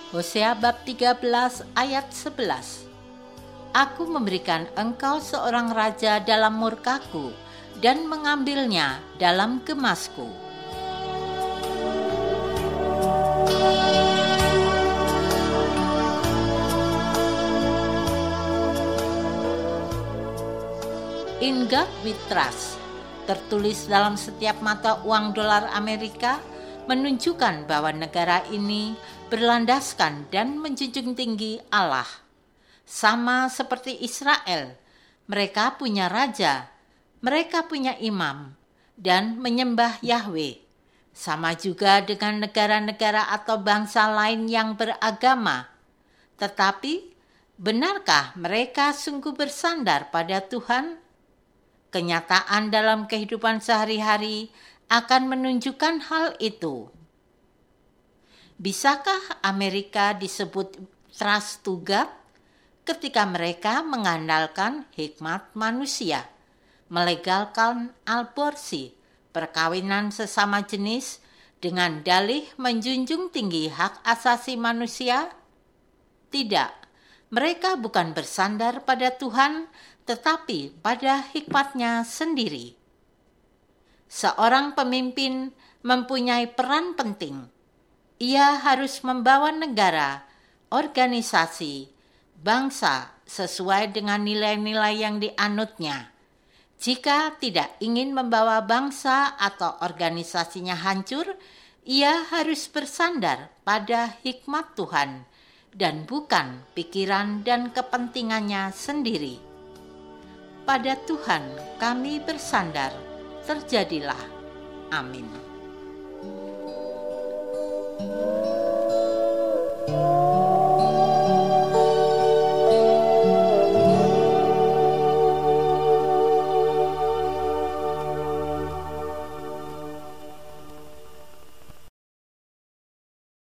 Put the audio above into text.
Hosea bab 13 ayat 11. Aku memberikan engkau seorang raja dalam murkaku dan mengambilnya dalam gemasku. In God we trust, tertulis dalam setiap mata uang dolar Amerika, menunjukkan bahwa negara ini berlandaskan dan menjunjung tinggi Allah. Sama seperti Israel, mereka punya raja, mereka punya imam, dan menyembah Yahweh. Sama juga dengan negara-negara atau bangsa lain yang beragama. Tetapi, benarkah mereka sungguh bersandar pada Tuhan? Kenyataan dalam kehidupan sehari-hari akan menunjukkan hal itu. Bisakah Amerika disebut trust to God ketika mereka mengandalkan hikmat manusia, melegalkan aborsi, perkawinan sesama jenis dengan dalih menjunjung tinggi hak asasi manusia? Tidak, mereka bukan bersandar pada Tuhan, tetapi pada hikmatnya sendiri. Seorang pemimpin mempunyai peran penting. Ia harus membawa negara, organisasi, bangsa sesuai dengan nilai-nilai yang dianutnya. Jika tidak ingin membawa bangsa atau organisasinya hancur, ia harus bersandar pada hikmat Tuhan dan bukan pikiran dan kepentingannya sendiri. Pada Tuhan kami bersandar, terjadilah. Amin.